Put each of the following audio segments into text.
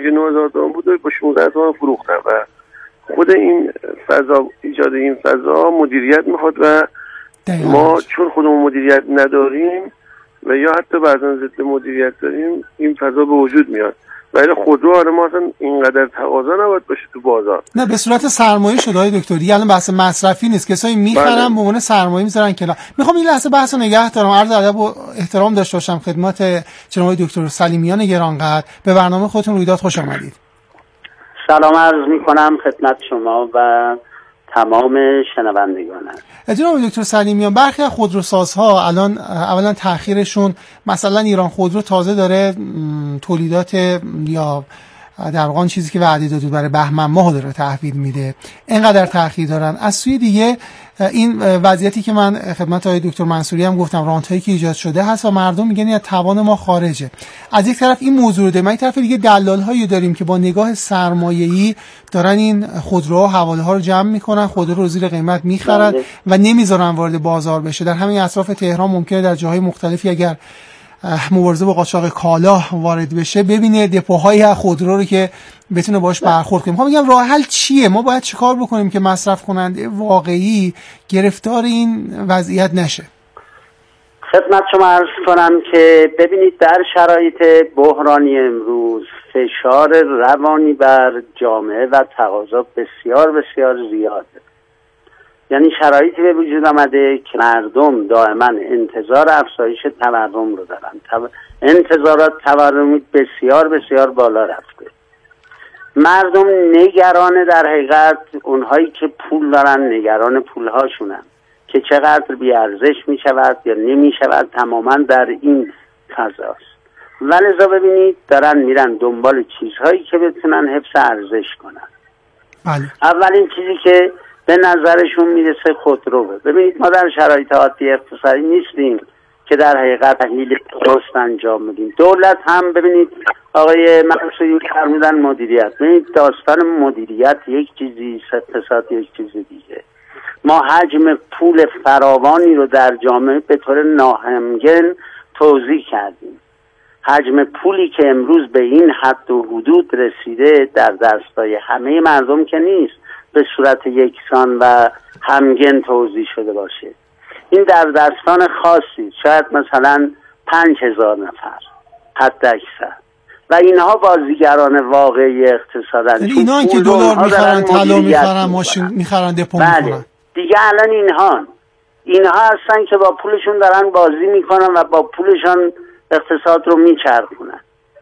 که 9000 تومان بود با 16 تومان فروختم و خود این فضا، ایجاد این فضا مدیریت میخواد و ما چون خودمون مدیریت نداریم و یا حتی بعضا ضد مدیریت داریم این فضا به وجود میاد. ولی خودرو آره ما اصلا اینقدر تقاضا نباید باشه تو بازار. نه به صورت سرمایه شده های دکتر، دیگه الان بحث مصرفی نیست، کسایی میخرن به عنوان سرمایه میذارن کنار. میخوام این لحظه بحثو نگه دارم، عرض ادب و احترام داشته باشم خدمت جناب دکتر سلیمیان گرانقدر. به برنامه خودتون رویداد خوش آمدید. سلام عرض میکنم خدمت شما و تمام شنوندگان. جناب دکتر سلیمیان، برخی از خودروسازها الان اولا تأخیرشون، مثلا ایران خودرو تازه داره تولیدات یا در واقع چیزی که وعده داده برای بهمن ماه داره تحویل میده، اینقدر تأخیر دارن. از سوی دیگه این وضعیتی که من خدمت آقای دکتر منصوری هم گفتم، رانتایی که ایجاد شده هست و مردم میگن از توان ما خارجه. از یک طرف این موضوع ده، من یک طرف دیگه دلال‌هایی داریم که با نگاه سرمایه‌ای دارن این خودروها حواله‌ها رو جمع میکنن، خودرو رو زیر قیمت میخرن و نمیذارن وارد بازار بشه. در همین اطراف تهران ممکنه در جاهای مختلفی اگر مبارزه با قاچاق کالا وارد بشه ببینه دپوهایی از خودرو رو که بتونه باش برخورد کنه. میخوام بگم راه حل چیه؟ ما باید چیکار بکنیم که مصرف کننده واقعی گرفتار این وضعیت نشه؟ خدمت شما عرض کنم که ببینید در شرایط بحرانی امروز فشار روانی بر جامعه و تقاضا بسیار بسیار زیاده. یعنی شرایطی به وجود آمده که مردم دائما انتظار افزایش تورم رو دارن. انتظارات تورمی بسیار بسیار بالا رفته. مردم نگران، در حقیقت اونهایی که پول دارن نگران پولهاشونن که چقدر بیارزش می شود یا نمی شود، تماما در این فضاست. ولذا ببینید دارن میرن دنبال چیزهایی که بتونن حفظ ارزش کنن. اولین چیزی که به نظرشون میرسه خودروه. ببینید ما در شرایط عادی اقتصادی نیستیم که در حقیقت تحلیل درست انجام بدیم. دولت هم ببینید آقای منصوری فرمودن مدیریت. ببینید داستان مدیریت یک چیزی، اقتصاد یک چیز دیگه. ما حجم پول فراوانی رو در جامعه به طور ناهمگن توزیع کردیم. حجم پولی که امروز به این حد و حدود رسیده در دستای همه مردم که نیست به صورت یکسان و همگن توزیع شده باشه. این در دستان خاصی، شاید مثلا 5000 نفر حد اکثر، و اینها بازیگران واقعی اقتصادن. اینا که دلار میخرن، طلا میخرن، ماشین میخرن، دپو میکنن. دیگه الان اینها هستن که با پولشون دارن بازی میکنن و با پولشون اقتصاد رو میچرخونن.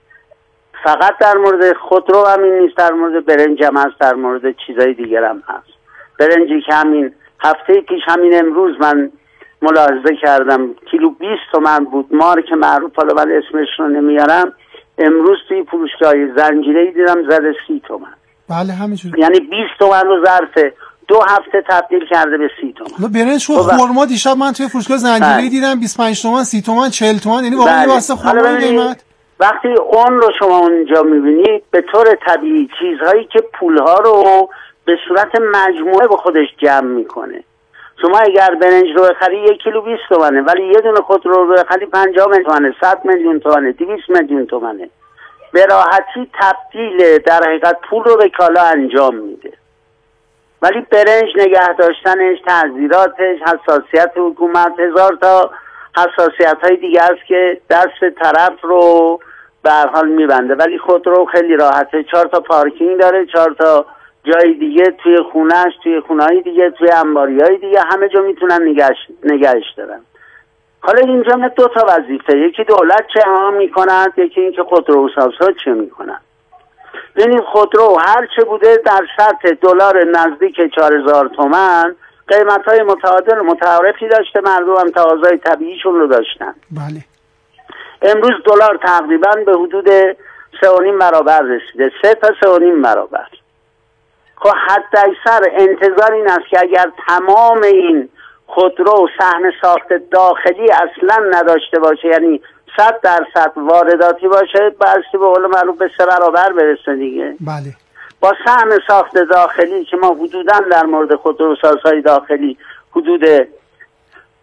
فقط در مورد خودرو همین نیست، در مورد برنج هم هست، در مورد چیزای دیگر هم هست. برنجی که همین هفته پیش، همین امروز من ملاحظه کردم کیلو 20 تومن بود، مارک معروف، حالا ولی اسمش رو نمیارم، امروز توی فروشگاه زنجیره‌ای دیدم زده 30 تومن. بله همینجوری. یعنی 20 تومن رو ظرف 2 هفته تبدیل کرده به 30 تومن. برنج و خرما دیشب من توی فروشگاه زنجیره‌ای دیدم 25 تومن، 30 تومن، 40 تومن، یعنی واقعا واسه خرما قیمت. وقتی اون رو شما اونجا میبینید به طور طبیعی چیزهایی که پولها رو به صورت مجموعه به خودش جمع میکنه. شما اگر برنج رو بخری 1 کیلو 20 تومنه، ولی یه دونه خودرو رو بخری 50 میلیون تومنه، 100 میلیون تومنه، 200 میلیون تومنه. به راحتی تبدیل در حقیقت پول رو به کالا انجام میده. ولی برنج نگه داشتنش، تعزیراتش، حساسیت حکومت، 1000 تا حساسیت های دیگه است که دست طرف رو به هر حال میبنده. ولی خودرو خیلی راحته، 4 تا پارکینگ داره، 4 تا جای دیگه توی خونهش، توی خونه‌های دیگه، توی انباری‌های دیگه، همه جا میتونن نگهش دارن. حالا اینجا 2 تا وظیفه، یکی دولت چه میکند، یکی این که خودروسازها چه میکنن. ببینید خودرو هر چه بوده در سطح دلار نزدیک 4000 تومان قیمت‌های متعادل و متعارفی داشته، مردم هم تقاضای طبیعیشون رو داشتن. بله. امروز دلار تقریبا به حدود 3.5 برابر رسیده، 3 تا 3.5 برابر. خب حد اکثر انتظار این است که اگر تمام این خودرو صحن ساخت داخلی اصلا نداشته باشه، یعنی 100% وارداتی باشه، بایستی به قول معروف به 3 برابر برسه دیگه. بله. با صحن ساخت داخلی که ما حدوداً در مورد خودروسازهای داخلی حدود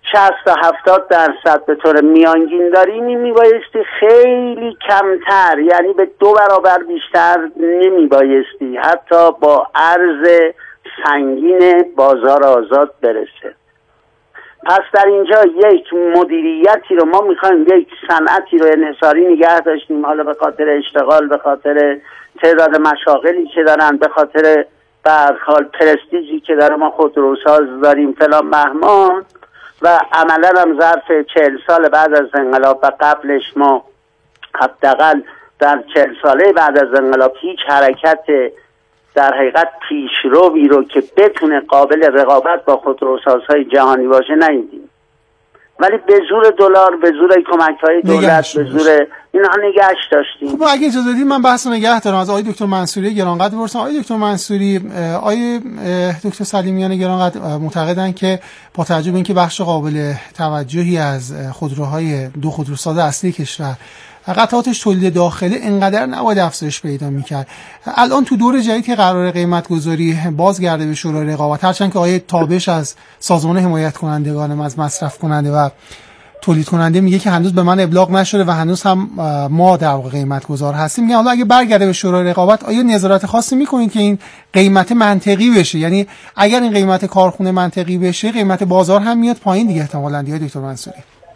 60 تا 70% به طور میانگین داریم، این میبایستی خیلی کمتر، یعنی به 2 برابر بیشتر نمیبایستی حتی با ارز سنگین بازار آزاد برسه. پس در اینجا یک مدیریتی رو ما میخوایم، یک صنعتی رو انحصاری نگه داشتیم، حالا به خاطر اشتغال، به خاطر تعداد مشاغلی که دارن، به خاطر به هر حال پرستیژی که داره، ما خودروساز داریم فلان بهمان، و عملا هم ظرف 40 سال بعد از انقلاب و قبلش ما حداقل در 40 ساله بعد از انقلاب هیچ حرکت در حقیقت پیشروی رو که بتونه قابل رقابت با خودروسازهای جهانی باشه ندیدیم. ولی به زور دلار، به زور کمک‌های دولت، به زور اینها نگهش داشتیم. خب اگه اجازه بدید من بحث رو نگه دارم، از آقای دکتر منصوری گرانقدر بپرسم. آقای دکتر منصوری، آقای دکتر سلیمیان گرانقدر معتقدن که با توجه به اینکه بخش قابل توجهی از خودروهای دو خودروساز اصلی کشور قطعاتش تولید داخلی انقدر نباید افزایش پیدا میکرد، الان تو دور جدید که قرار قیمت گذاری بازگرده به شورای رقابت، هرچند که آقای تابش از سازمان حمایت کنندگان از مصرف کننده و تولید کننده میگه که هنوز به من ابلاغ نشده و هنوز هم ما در واقع قیمت گذار هستیم، میگه حالا اگه برگرده به شورای رقابت آیا نظارت خاصی میکنید که این قیمت منطقی بشه؟ یعنی اگر این قیمت کارخونه منطقی بشه قیمت بازار هم میاد پایین دیگه احتمالاً دیگه دکتر منصوری.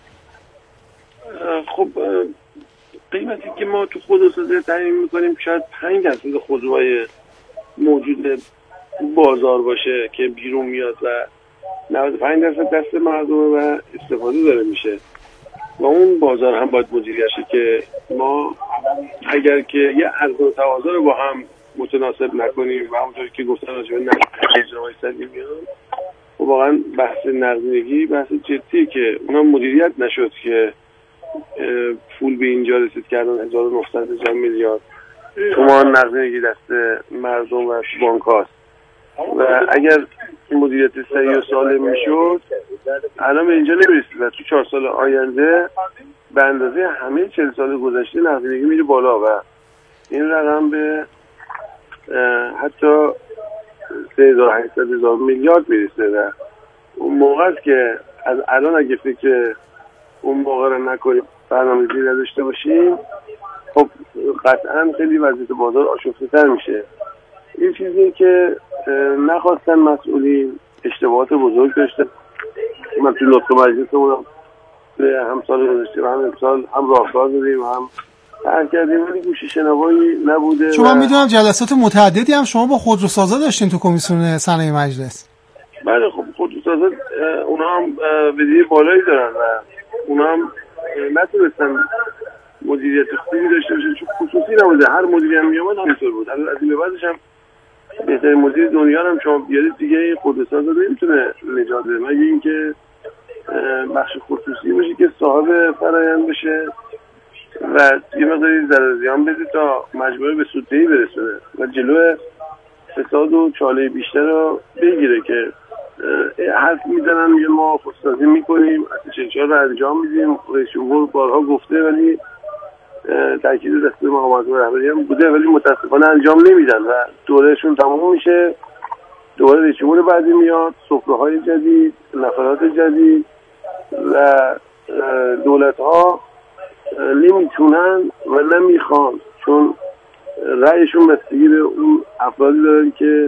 خب قیمتی که ما تو خودروسازی تعیین میکنیم شاید 5% خودروهای موجود بازار باشه که بیرون میاد و 95% دست مردم و استفاده داره میشه و اون بازار هم باید مدیریت شه که ما اگر که یه عرضه و تقاضا رو با هم متناسب نکنیم و همونطوری که گفتن راجع به اجرای سدی میاد، و واقعا بحث نقدینگی بحث جدی که اونم مدیریت نشد که پول به اینجا رسید کردن 1900 میلیارد تومان نقدینگی دست مردم و بانک هاست و اگر مدیریت صحیح و سالم میشد الان به اینجا نمیرسید و تو 4 سال آینده به اندازه همه 40 سال گذشته نقدینگی میره بالا و این رقم به حتی 3800 میلیارد میرسه و اون موقع است که از الان اگه فکر اون موقع رو نکنیم، برنامه‌ریزی نداشته باشیم، خب قطعا خیلی وضعیت بازار آشفته تر میشه. این چیزی که نخواستن مسئولین، اشتباهات بزرگ داشتن. من تو نطق مجلسمون هم سال گذشته و هم امسال هم راهکار دادیم و هم هر کردیم ولی گوش شنوایی نبوده. چون من میدونم جلسات متعددی هم شما با خودروسازا داشتین تو کمیسیون صنایع مجلس. بله خب خودروسازا اونا هم بدهی بالایی دارن و اونا هم نتونستن مدیریت خوبی داشته باشن چون خصوصی نبوده. هر مدیری هم میامد همینطور بود. از این به بعدش هم بهترین مدیر دنیا هم شما بیارید دیگه خودروساز رو نمیتونه نجات بده مگه اینکه بخش خصوصی باشه که صاحب فرآیند بشه و یه مقداری ضرر زیان بده تا مجموعه به سوددهی برسونه و جلو فساد و چاله بیشتر رو بگیره که حرف میزنن میگه ما خودسازی میکنیم، چنچار رو انجام میدیم، رئیس جمهور بارها گفته ولی تاکید دست مقامات و رهبری هم بوده ولی متاسفانه انجام نمیدن و دورهشون تمام میشه، دوباره رئیس جمهور بعدی میاد، سفره‌های جدید، نفرات جدید و دولت‌ها نمیتونن و نمیخوان چون رأیشون بستگی به اون افرادی دارن که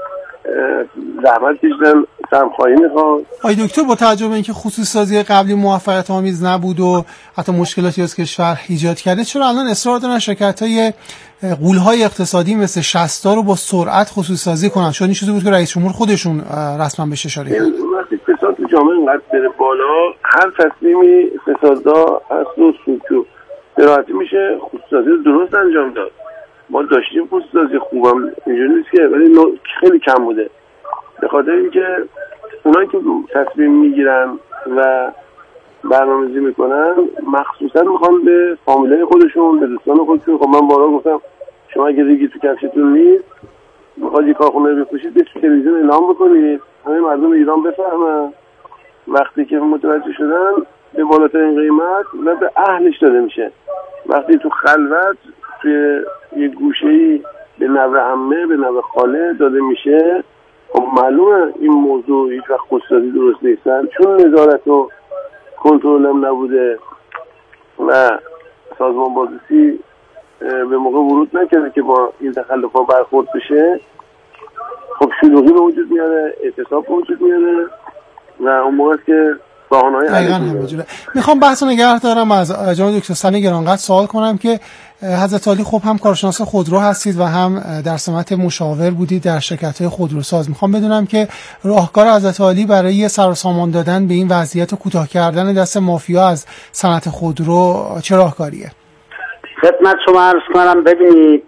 زحمت کشیدن، سرمایه‌ای میخوان. آقای دکتر با توجه به اینکه خصوصی سازی قبلی موفقیت آمیز نبود و حتی مشکلاتی از کشور ایجاد کرده، چرا الان اصرار دارن شرکت‌های غول‌های اقتصادی مثل شستا رو با سرعت خصوصی سازی کنن؟ چون این چیزی بود که رئیس جمهور خودشون رسما بهش اشاره کرد. وقتی فساد تو جامعه اینقدر بره بالا، هر تصمیمی فسادزا هست و سوچو براحتی میشه خصوصی سازی رو درست انجام داد. ما داشتیم خصوصی سازی خوبم اینجوری نیست که ولی خیلی کم بوده به خاطر اینکه اونایی که تصمیم میگیرن و برنامه‌ریزی میکنن مخصوصا میخوان به فامیلای خودشون، به دوستان خودشون. خب من بارها گفتم شما اگه ریگی تو کفشتون نیست میخواد یک کارخونه رو بفروشید به تلویزیون اعلام بکنید همه مردم ایران بفهمن. وقتی که متوجه شدن به بالاترین قیمت و به اهلش داده میشه. وقتی تو خلوت توی یه گوشه‌ای به نوه عمه به نوه خاله داده میشه خب معلومه این موضوع هیچ وقت خودسازی درست نیستن، چون نظارت و کنترل هم نبوده و سازمان بازرسی به موقع ورود نکرده که با این تخلفات برخورد بشه. خب شلوغی به وجود میاره، اعتصاب به وجود میاره و اون موقع که راهنمای دقیقاً میخوام بحثو نگه دارم از جناب دکتر سلیمی گرانقدر سوال کنم که حضرت عالی خب هم کارشناس خودرو هستید و هم در سمت مشاور بودید در شرکت‌های خودروساز. میخوام بدونم که راهکار حضرت عالی برای سر و سامان دادن به این وضعیت و کوتاه کردن دست مافیا از صنعت خودرو چه راهکاریه؟ خدمت شما عرض کنم ببینید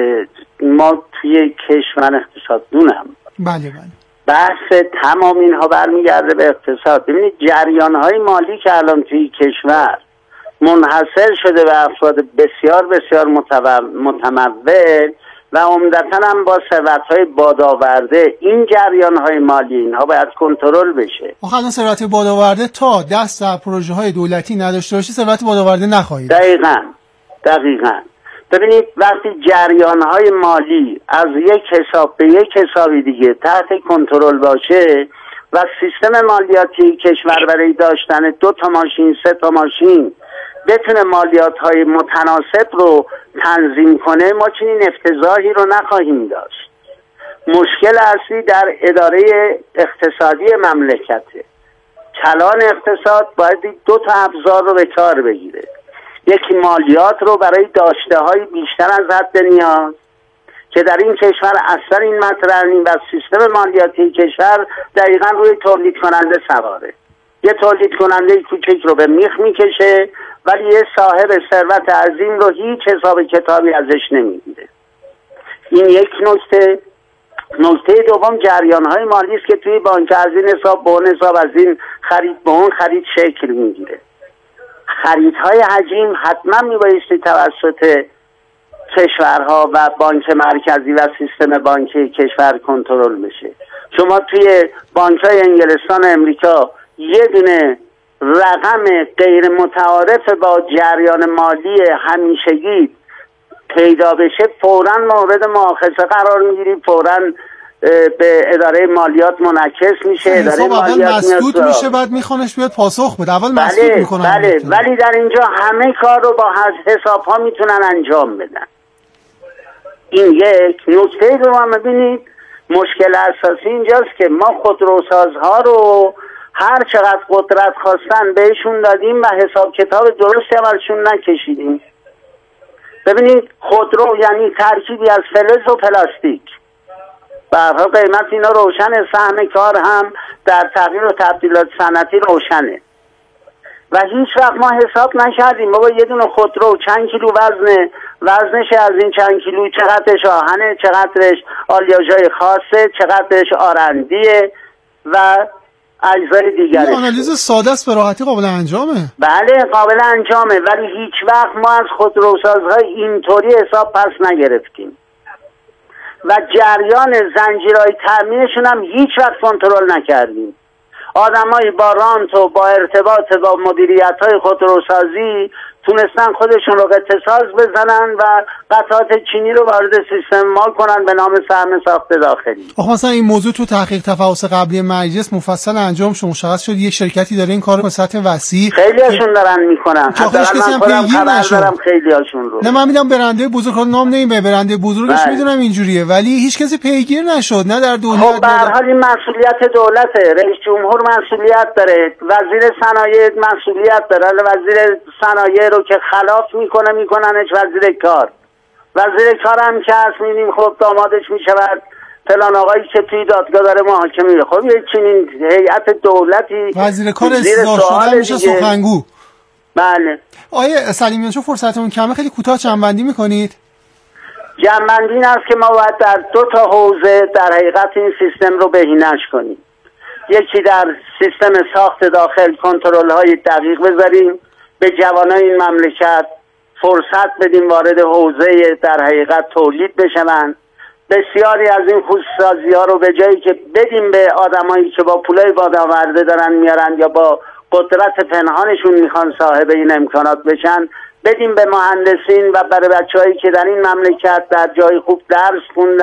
ما توی کشور اقتصاددونم. بله. بحث تمام اینها برمیگرده به اقتصاد. ببینید جریان‌های مالی که الان توی کشور منحصر شده به افراد بسیار بسیار متمول و عمدتاً هم با ثروت‌های بادآورده، این جریان‌های مالی اینها باید کنترل بشه. آخه الان ثروت بادآورده تا دست در پروژه‌های دولتی نداشته باشه ثروت بادآورده نخواهید. دقیقاً. ببینید وقتی جریان‌های مالی از یک حساب به یک حسابی دیگه تحت کنترل باشه و سیستم مالیاتی کشور برای داشتن 2 تا ماشین 3 تا ماشین بتونه مالیات‌های متناسب رو تنظیم کنه، ما چنین افتضاحی رو نخواهیم داشت. مشکل اصلی در اداره اقتصادی مملکته. کلان اقتصاد باید 2 تا ابزار رو به کار بگیره. یکی مالیات رو برای داشته‌های بیشتر از حد نیاز که در این کشور اصلا این مطرح نیست و سیستم مالیاتی کشور دقیقاً روی تولید کننده سواره. یه تولید کننده کوچک رو به میخ میکشه ولی یه صاحب ثروت عظیم رو هیچ حساب کتابی ازش نمیگیره. این یک نکته. نکته دوم جریان‌های مالی است که توی بانک از این حساب به اون حساب، از این خرید به اون خرید شکل میگیره. خریدهای حجیم حتما میبایستی توسط کشورها و بانک مرکزی و سیستم بانکی کشور کنترل بشه. شما توی بانک‌های انگلستان و امریکا یه دونه رقم غیر متعارف با جریان مالی همیشگی پیدا بشه فوراً مورد مؤاخذه قرار میگیری، فوراً به اداره مالیات منعکس میشه. اداره مالیات مسدود میشه بعد میخوانش بیاد پاسخ بده. اول مسدود میکنن. بله ولی در اینجا همه کار رو با حساب ها میتونن انجام بدن. این یک نکته رو هم ببینید. مشکل اساسی اینجاست که ما خودروسازها رو هر چقدر قدرت خواستن بهشون دادیم و حساب کتاب درستی هم ازشون نکشیدیم. ببینید خودرو یعنی ترکیبی از فلز و پلاستیک. به هر حال قیمت اینا روشنه، سهم کار هم در تغییر و تبدیلات صنعتی روشنه و هیچ وقت ما حساب نکردیم بابا یه دونه خودرو چند کیلو وزنش از این چند کیلو چقدرش آهنه، چقدرش آلیاژهای خاصه، چقدرش آرندیه و اجزای دیگرش. این آنالیز ساده است، به راحتی قابل انجامه. بله قابل انجامه ولی هیچ وقت ما از خودروسازهای اینطوری حساب پس نگرفتیم و جریان زنجیرهای تامینشون هم هیچ وقت کنترل نکردیم. آدمایی با رانت و با ارتباط با مدیریت‌های خودروسازی تونستن خودشون رو اتصاص بزنن و قطعات چینی رو وارد سیستم مال کنن به نام سهم ساخت داخلی. آخه مثلا این موضوع تو تحقیق تفحص قبلی مجلس مفصل انجام شد، مشخص شد یک شرکتی داره این کارو به سطح وسیع خیلیاشون دارن میکنن. حتی من خودم خبر دارم خیلیاشون رو. نه من میدونم برنده بزرگ نام نمیبره، برنده بزرگش میدونم اینجوریه ولی هیچ کسی پیگیر نشد، نه در دولت. خب به هر حال این مسئولیت دولته، رئیس جمهور مسئولیت داره، وزیر صنایع مسئولیت داره. وزیر صنایع رو که خلاف میکننش وزیر کار هم که هست میبینیم خب دامادش میشود فلان آقایی که توی دادگاه داره محاکمه میره. خب یه چنین هیئت دولتی وزیر کار اصلاح شده میشه سخنگو. بله. آیه سلیمیان چون فرصتمون کمه خیلی کوتاه جنبندی میکنید؟ جنبندی این است که ما باید در 2 تا حوزه در حقیقت این سیستم رو بهینه‌اش کنیم. یکی در سیستم ساخت داخل کنترل های دقیق بذاریم، به جوانای این مملکت فرصت بدیم وارد حوزه در حقیقت تولید بشن. بسیاری از این خصوصی ها رو به جایی که بدیم به آدمایی که با پولای بادآورده دارن میارن یا با قدرت پنهانشون میخوان صاحب این امکانات بشن، بدیم به مهندسین و برای بچه‌هایی که در این مملکت در جای خوب درس خوندن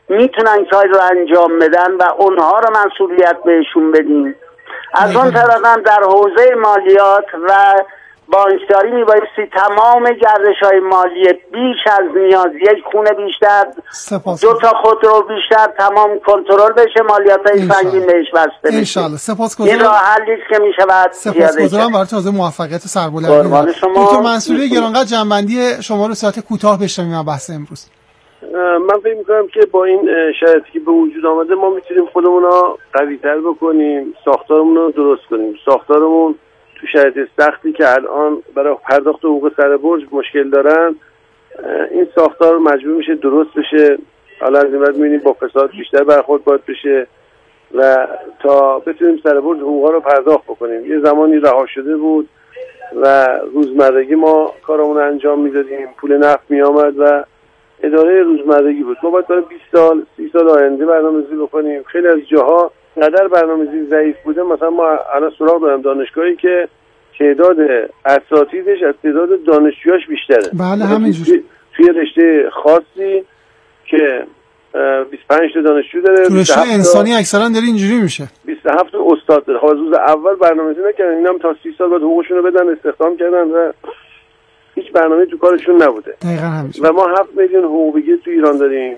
میتونن کاری رو انجام بدن و اونها رو مسئولیت بهشون بدیم. از اون طرف هم در حوزه مالیات و بانکداری میبایستی تمام گردش‌های مالی بیش از نیاز، یک خونه بیشتر، 2 تا خودرو بیشتر تمام کنترل بشه، مالیات‌های سنگین بهش بسته بشه. انشالله. سپاسگزارم. این راه حلی است که میشود. سپاسگزارم برای توضیح موفقیت و سربلندی. دکتر منصوری گرانقدر جنبندی شما رو ساعت کوتاه بشنویم بحث امروز. من فکر می‌کنم که با این شرایطی که به وجود آمده ما میتونیم خودمون رو قوی‌تر بکنیم، ساختارمون رو درست کنیم. ساختارمون تو شرایط سختی که الان برای پرداخت حقوق سر برج مشکل دارن، این ساختار مجبور میشه درست بشه. حالا از این بعد می‌بینیم با فساد بیشتر برخورد باید بشه و تا بتونیم سر برج حقوقا رو پرداخت بکنیم. یه زمانی رها شده بود و روزمرگی ما کارمون رو انجام میدادیم، پول نفت میامد و اداره روزمرگی بود. ما باید برای 20 سال 30 سال آینده برنامه‌ریزی بکنیم. خیلی از جاها قدر برنامه‌ریزی ضعیف بوده. مثلا ما الان سراغ داریم دانشگاهی که تعداد اساتیدش از تعداد دانشجوهاش بیشتره. بله همینجوری. توی رشته خاصی که 25 تا دانشجو داره، تو رشته انسانی اکثرا داره اینجوری میشه. 27 تا استاد داره. روز اول برنامه‌ریزی نکردن، اینا هم تا 30 سال بعد حقوقشون رو بدن، استخدام کردن و هیچ برنامه‌ای تو کارشون نبوده. دقیقاً همینجوری. و ما 7 میلیون حقوق بگیر تو ایران داریم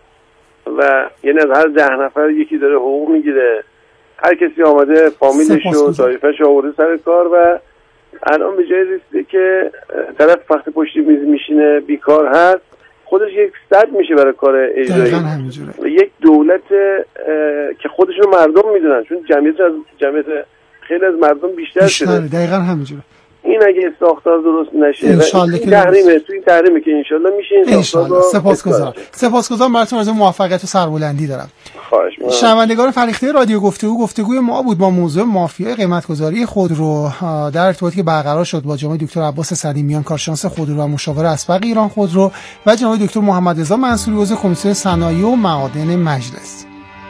و یعنی از هر 10 نفر یکی داره حقوق میگیره. هر کسی آمده فامیلش و طایفه‌ش آورده سر کار و الان به جای رسیده که طرف وقتی پشت میز میشینه بیکار هست، خودش یک صد میشه برای کار اجرایی. و یک دولت که خودشون مردم میدونن، چون جمعیت خیلی از مردم بیشتر شده. دقیقاً همینجوره. این اگه ساختار درست نشه انشالله که این تحریمه که انشالله میشه این ساختار. سپاسگزارم براتون، از موفقیت و سربلندی دارم. خواهش می‌کنم. شنوندگان فرهیخته رادیو گفتگوی ما بود با موضوع مافیای قیمت‌گذاری خودرو در ارتباطی که برقرار شد با جناب دکتر عباس صدیمیان، کارشناس خودرو و مشاور اسبق ایران خودرو، و جناب دکتر محمد رضا منصوری، عضو کمیسیون صنایع و معادن مجلس.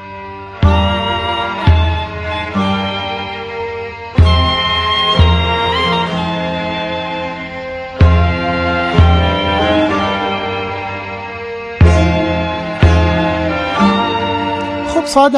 ساعت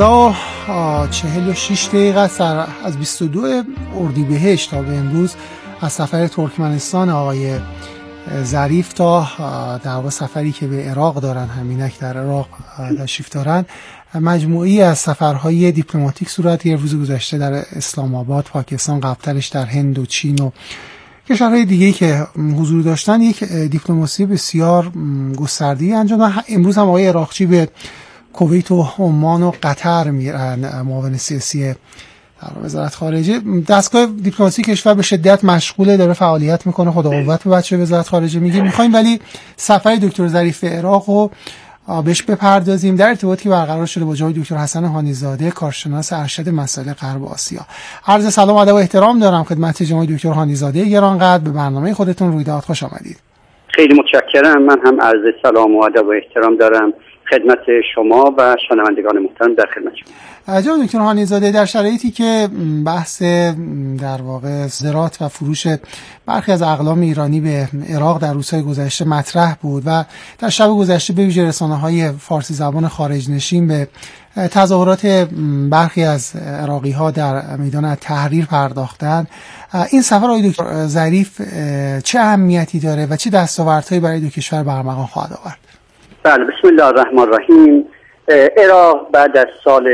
12:46 است از 22 اردیبهشت تا به امروز از سفر ترکمنستان آقای ظریف تا در واقع سفری که به عراق دارن، همینک در عراق تشریف دارن، مجموعی از سفرهای دیپلماتیک صورت گرفت. روز گذشته در اسلام آباد پاکستان، قبلترش در هند و چین و کشورهای دیگه‌ای که حضور داشتن یک دیپلماسی بسیار گسترده‌ای انجام دادن. امروز هم آقای عراقچی به کویت و عمان و قطر میرن. معاون سیاسی در وزارت خارجه، دستگاه دیپلماسی کشور به شدت مشغوله، داره فعالیت میکنه. خدا قوت به بچه وزارت خارجه میخوایم ولی سفر دکتر ظریف عراق رو بهش بپردازیم در ارتباطی که برقرار شده با جناب دکتر حسن هانیزاده، کارشناس ارشد مسائل غرب آسیا. عرض سلام و ادب و احترام دارم خدمت جناب دکتر هانیزاده گرانقدر. به برنامه خودتون رویداد خوش آمدید. خیلی متشکرم. من هم عرض سلام و ادب و احترام دارم خدمت شما و شنوندگان محترم در خدمت شما. جناب دکتر هانیزاده، در شرایطی که بحث در واقع زراعت و فروش برخی از اقلام ایرانی به عراق در روزهای گذشته مطرح بود و در شب گذشته به ویژه رسانه‌های فارسی زبان خارج نشین به تظاهرات برخی از عراقی‌ها در میدان تحریر پرداختند، این سفر آقای دکتر ظریف چه اهمیتی داره و چه دستاوردهایی برای دو کشور برمغان خواهد آورد؟ بله، بسم الله الرحمن الرحیم. عراق بعد از سال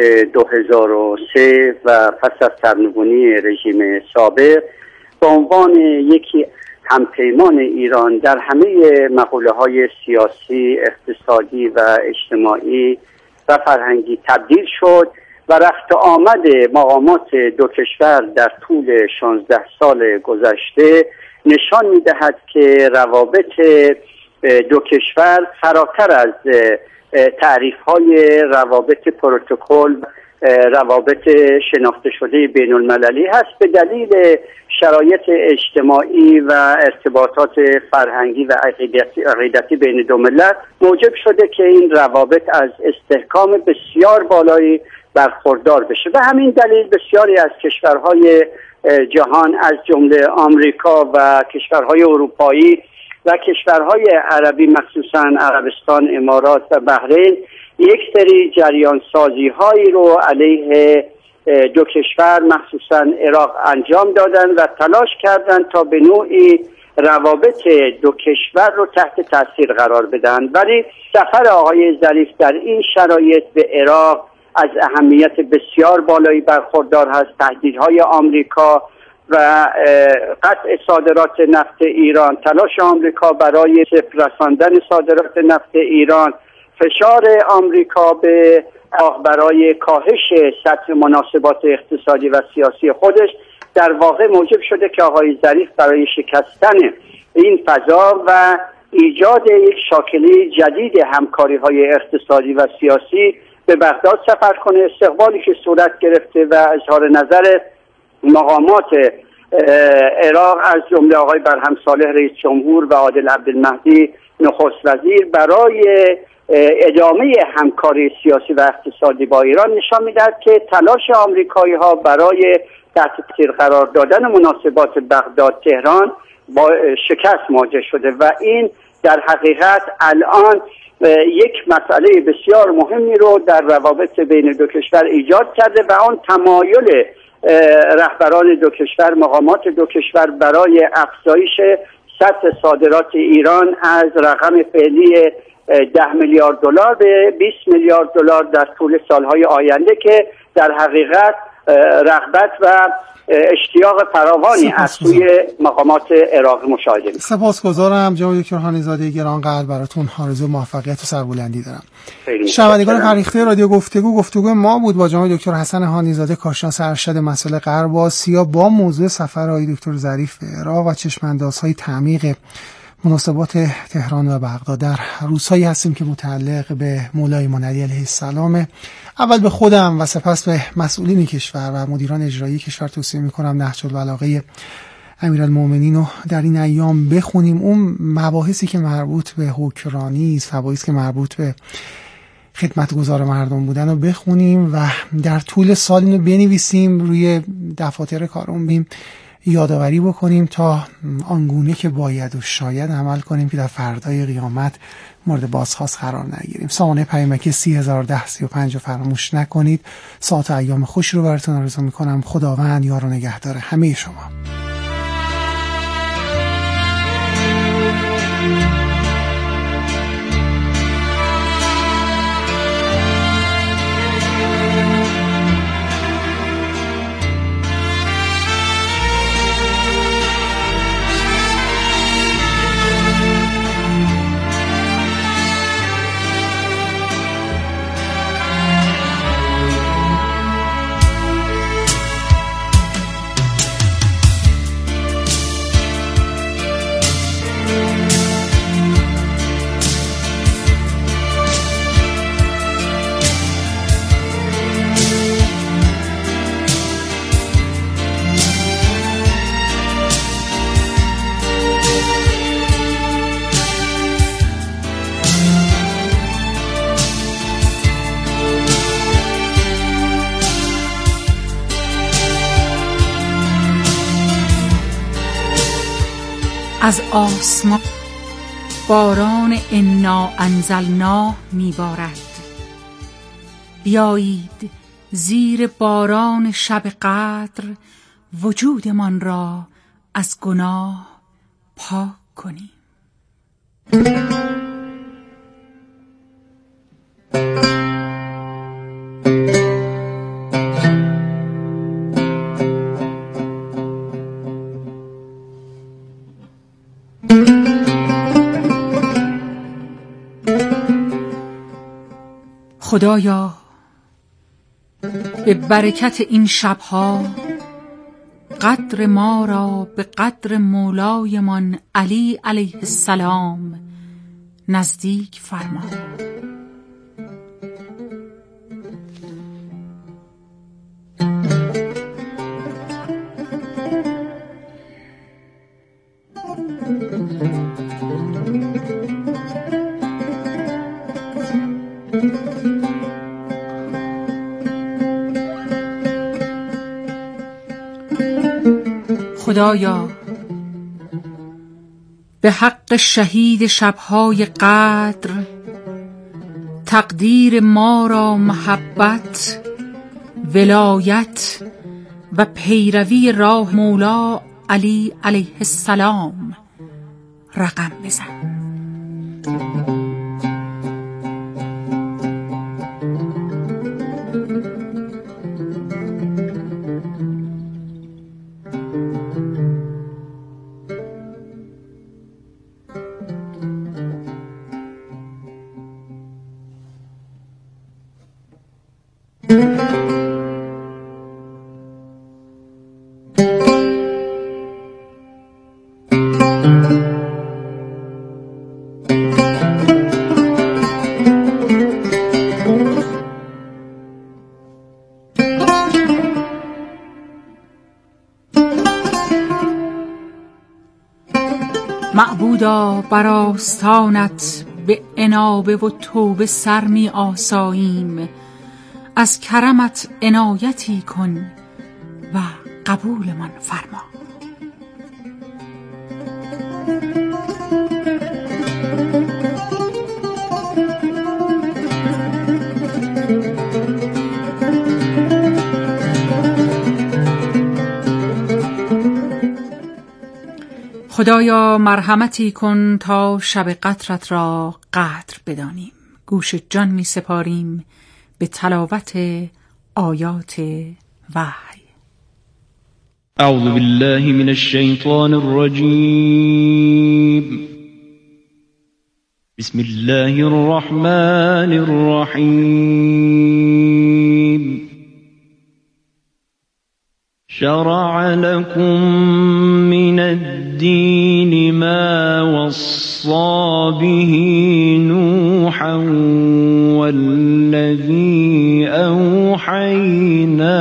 2003 و پس از سرنگونی رژیم سابق به عنوان یکی همپیمان ایران در همه مقوله‌های سیاسی، اقتصادی و اجتماعی و فرهنگی تبدیل شد و رفت آمد مقامات دو کشور در طول 16 سال گذشته نشان می‌دهد که روابط دو کشور فراتر از تعریف‌های روابط پروتکل، روابط شناخته شده بین المللی هست. به دلیل شرایط اجتماعی و ارتباطات فرهنگی و عقیدتی بین دو ملت موجب شده که این روابط از استحکام بسیار بالایی برخوردار بشه و همین دلیل بسیاری از کشورهای جهان از جمله آمریکا و کشورهای اروپایی و کشورهای عربی، مخصوصا عربستان، امارات و بحرین، یک سری جریان سازی هایی رو علیه دو کشور مخصوصا عراق انجام دادن و تلاش کردن تا به نوعی روابط دو کشور رو تحت تاثیر قرار بدن. ولی سفر آقای ظریف در این شرایط به عراق از اهمیت بسیار بالایی برخوردار هست. تهدیدهای آمریکا و قطع صادرات نفت ایران، تلاش آمریکا برای صفر رساندن صادرات نفت ایران، فشار آمریکا به برای کاهش سطح مناسبات اقتصادی و سیاسی خودش در واقع موجب شده که آقای ظریف برای شکستن این فضا و ایجاد یک شاکله جدید همکاری‌های اقتصادی و سیاسی به بغداد سفر کنه. استقبالی که صورت گرفته و اظهار نظر مقامات عراق از جمله آقای برهم صالح رئیس جمهور و عادل عبدالمهدی نخست وزیر برای ادامه همکاری سیاسی و اقتصادی با ایران نشان می‌دهد که تلاش آمریکایی‌ها برای تحت تاثیر قرار دادن مناسبات بغداد تهران با شکست مواجه شده و این در حقیقت الان یک مسئله بسیار مهمی رو در روابط بین دو کشور ایجاد کرده و آن تمایل رهبران دو کشور، مقامات دو کشور برای افزایش سطح صادرات ایران از رقم فعلی 10 میلیارد دلار به 20 میلیارد دلار در طول سالهای آینده که در حقیقت رغبت و اشتیاق فراوانی از سوی مقامات عراق مشاهده می‌کنم. سپاسگزارم جناب دکتر هانیزاده گرانقدر، براتون آرزوی موفقیت و سربلندی دارم. شنوندگان فریخته رادیو گفتگو ما بود با جناب دکتر حسن هانیزاده، کارشناس ارشد مسائل غرب آسیا، با موضوع سفر آقای دکتر ظریف به عراق و چشم‌اندازهای تعمیق مناسبات تهران و بغداد. در روزهایی هستیم که متعلق به مولای منعلی علیه السلام. اول به خودم و سپس به مسئولین کشور و مدیران اجرایی کشور توصیه می‌کنم نهج البلاغه امیرالمومنین رو در این ایام بخونیم. اون مباحثی که مربوط به حکمرانی است، مباحثی که مربوط به خدمتگزار مردم بودن رو بخونیم و در طول سال اینو بنویسیم روی دفاتر کارمون، بیم یادآوری بکنیم تا آنگونه که باید و شاید عمل کنیم که در فردای قیامت مورد بازخواست قرار نگیریم. سامانه پیامکی 301035 فراموش نکنید. ساعت و ایام خوش رو براتون آرزو میکنم. خداوند یار و نگهدار همه شما. از آسمان باران انا انزلناه میبارد. بیایید زیر باران شب قدر وجودمان را از گناه پاک کنیم. خدایا به برکت این شبها قدر ما را به قدر مولایمان علی علیه السلام نزدیک فرما. خدایا به حق شهید شبهای قدر تقدیر ما را محبت، ولایت و پیروی راه مولا علی علیه السلام رقم بزن. معبودا بر آستانت به انابه و توبه سر می آساییم، از کرمت عنایتی کن و قبولمان فرما. خدایا مرحمتی کن تا شب قدرت را قدر بدانیم. گوش جان می سپاریم به تلاوت آیات وحی. اعوذ بالله من الشیطان الرجیم. بسم الله الرحمن الرحیم. شرع لكم من الدين ما وصى به نوحا والذي أوحينا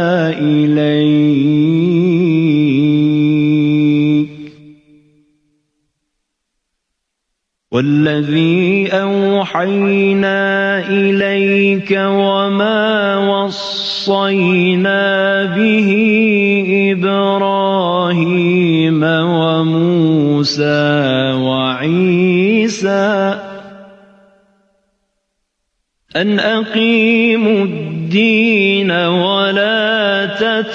إليك وما وصينا به إبراهيم وموسى وعيسى أن أقيموا الدين ولا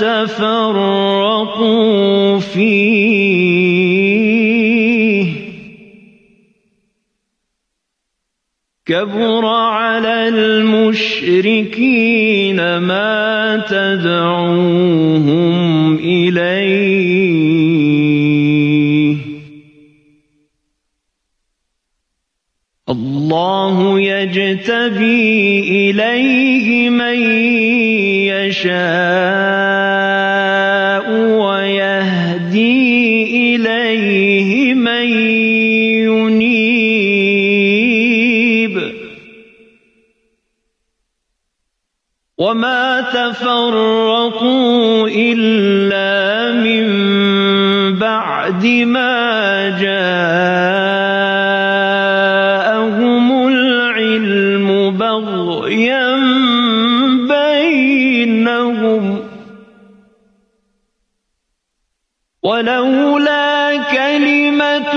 تتفرقوا فيه كبر على المشركين ما تدعوهم إليه الله يجتبي إليه من يشاء ويهدي إليه من ينيب وما تفرقوا إلا من بعد ما جاءهم العلم بغيا بينهم ولولا كلمة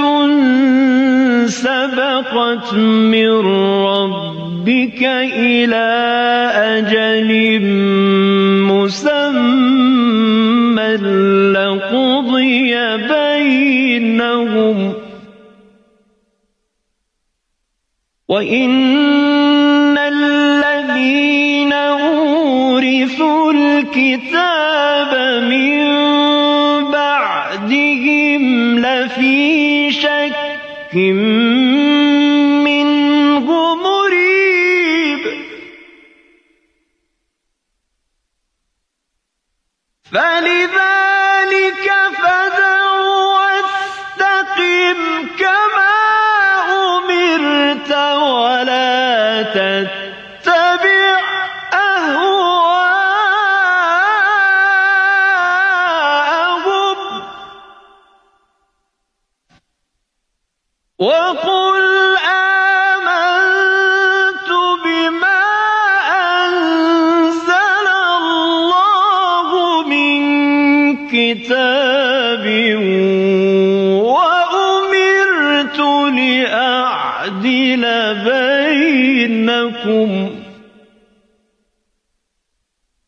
سبقت من ربك إلى أجل مسمى لقضي بينهم وإن الذين أورثوا الكتاب من بعدهم لفي شك منه مريب فلذلك فادع واستقم كما أمرت ولا تتبع أهواءهم وقل آمنت بما أنزل الله من كتاب وأمرت لأعدل بينكم لكم